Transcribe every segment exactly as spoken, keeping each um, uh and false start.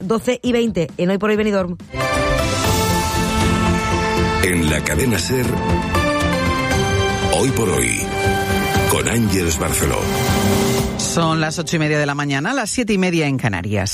doce y veinte en Hoy por Hoy Benidorm. En la cadena SER, Hoy por Hoy, con Ángeles Barceló. Son las ocho y media de la mañana, las siete y media en Canarias.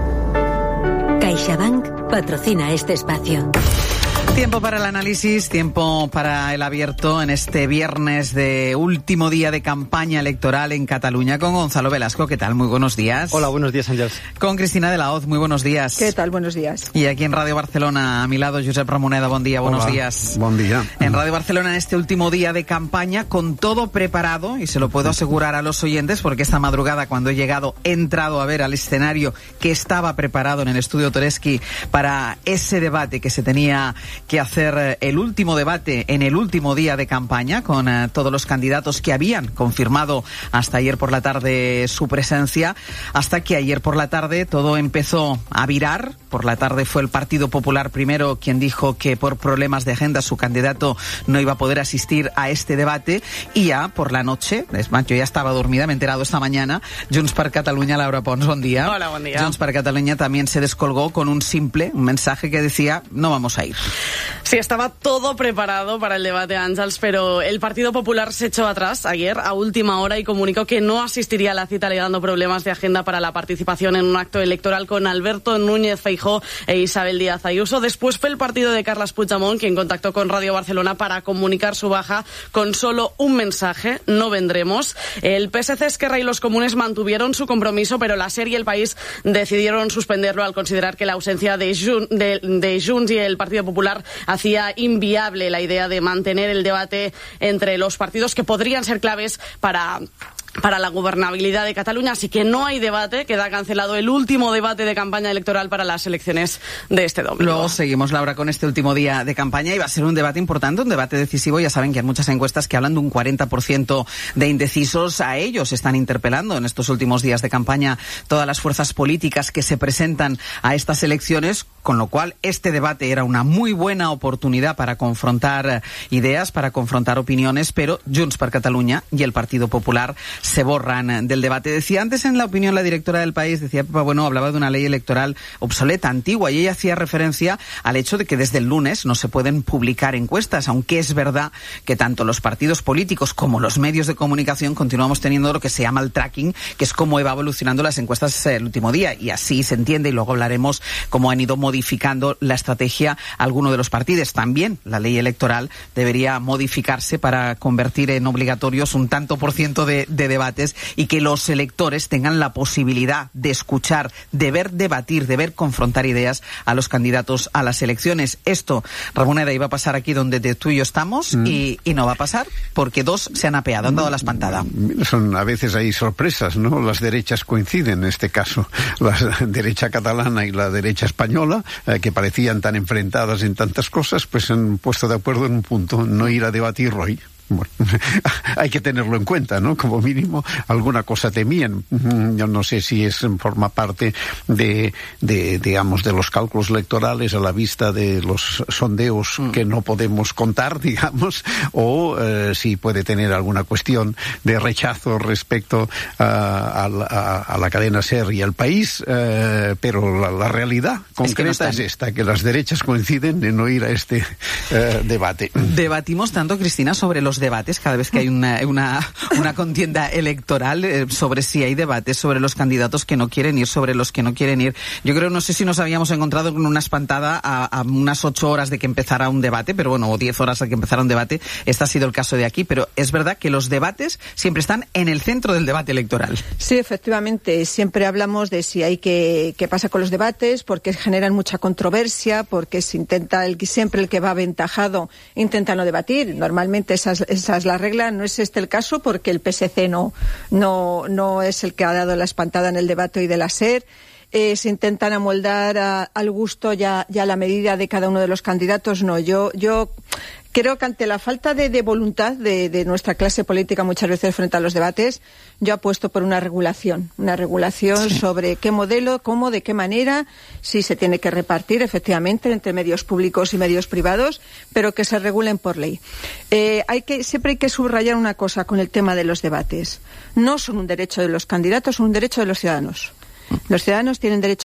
CaixaBank patrocina este espacio. Tiempo para el análisis, tiempo para el abierto en este viernes de último día de campaña electoral en Cataluña con Gonzalo Velasco. ¿Qué tal? Muy buenos días. Hola, buenos días, Ángeles. Con Cristina de la Hoz. Muy buenos días. ¿Qué tal? Buenos días. Y aquí en Radio Barcelona, a mi lado, Josep Ramoneda. Buen día, buenos Hola. días. Buen día. En Radio Barcelona, en este último día de campaña, con todo preparado, y se lo puedo asegurar a los oyentes, porque esta madrugada, cuando he llegado, he entrado a ver al escenario que estaba preparado en el estudio Toreschi para ese debate que se tenía que hacer, el último debate en el último día de campaña, con uh, todos los candidatos que habían confirmado hasta ayer por la tarde su presencia, hasta que ayer por la tarde todo empezó a virar. Por la tarde fue el Partido Popular primero quien dijo que por problemas de agenda su candidato no iba a poder asistir a este debate, y ya por la noche, es más, yo ya estaba dormida, me he enterado esta mañana, Junts per Catalunya, Laura Pons, buen día. Hola, buen día. Junts per Catalunya también se descolgó con un simple, un mensaje que decía: no vamos a ir. Sí, estaba todo preparado para el debate, Ángels, pero el Partido Popular se echó atrás ayer a última hora y comunicó que no asistiría a la cita, alegando problemas de agenda para la participación en un acto electoral con Alberto Núñez Feijóo e Isabel Díaz Ayuso. Después fue el partido de Carles Puigdemont quien contactó con Radio Barcelona para comunicar su baja con solo un mensaje: no vendremos. El P S C, Esquerra y los comunes mantuvieron su compromiso, pero la SER y El País decidieron suspenderlo al considerar que la ausencia de, Jun, de, de Junts y el Partido Popular hacía inviable la idea de mantener el debate entre los partidos que podrían ser claves para... para la gobernabilidad de Cataluña, así que no hay debate, queda cancelado el último debate de campaña electoral para las elecciones de este domingo. Luego seguimos, Laura, con este último día de campaña, y va a ser un debate importante, un debate decisivo. Ya saben que hay muchas encuestas que hablan de un cuarenta por ciento de indecisos. A ellos están interpelando en estos últimos días de campaña todas las fuerzas políticas que se presentan a estas elecciones, con lo cual este debate era una muy buena oportunidad para confrontar ideas, para confrontar opiniones, pero Junts per Catalunya y el Partido Popular se borran del debate. Decía antes en la opinión la directora del País, decía Pepa Bueno, hablaba de una ley electoral obsoleta, antigua, y ella hacía referencia al hecho de que desde el lunes no se pueden publicar encuestas, aunque es verdad que tanto los partidos políticos como los medios de comunicación continuamos teniendo lo que se llama el tracking, que es cómo va evolucionando las encuestas el último día, y así se entiende, y luego hablaremos cómo han ido modificando la estrategia algunos de los partidos. También la ley electoral debería modificarse para convertir en obligatorios un tanto por ciento de, de debates, y que los electores tengan la posibilidad de escuchar, de ver debatir, de ver confrontar ideas a los candidatos a las elecciones. Esto, Ramoneda, iba a pasar aquí donde tú y yo estamos, mm. y, y no va a pasar, porque dos se han apeado, han dado la espantada. Son, a veces hay sorpresas, ¿no? Las derechas coinciden en este caso. La derecha catalana y la derecha española, eh, que parecían tan enfrentadas en tantas cosas, pues se han puesto de acuerdo en un punto: no ir a debatir hoy. Bueno, hay que tenerlo en cuenta, ¿no? Como mínimo, alguna cosa temían. Yo no sé si es forma parte de, de, digamos, de los cálculos electorales a la vista de los sondeos mm. que no podemos contar, digamos, o eh, si puede tener alguna cuestión de rechazo respecto a, a, a, a la cadena SER y al País, eh, pero la, la realidad concreta es, que no es esta, que las derechas coinciden en no ir a este eh, debate. Debatimos tanto, Cristina, sobre los debates cada vez que hay una, una, una contienda electoral, eh, sobre si hay debates, sobre los candidatos que no quieren ir, sobre los que no quieren ir. Yo creo, no sé si nos habíamos encontrado con una espantada a, a unas ocho horas de que empezara un debate, pero bueno, o diez horas de que empezara un debate. Este ha sido el caso de aquí, pero es verdad que los debates siempre están en el centro del debate electoral. Sí, efectivamente, siempre hablamos de si hay que, qué pasa con los debates, porque generan mucha controversia, porque se intenta, el, siempre el que va aventajado intenta no debatir. Normalmente esas esa es la regla, no es este el caso, porque el P S C no, no, no es el que ha dado la espantada en el debate hoy de la SER. Eh, se intentan amoldar a, al gusto y a, y a la medida de cada uno de los candidatos. No, yo, yo creo que ante la falta de, de voluntad de, de nuestra clase política muchas veces frente a los debates, yo apuesto por una regulación, una regulación sí. sobre qué modelo, cómo, de qué manera, si se tiene que repartir efectivamente entre medios públicos y medios privados, pero que se regulen por ley. Eh, hay que, siempre hay que subrayar una cosa con el tema de los debates. No son un derecho de los candidatos, son un derecho de los ciudadanos. Los ciudadanos tienen derecho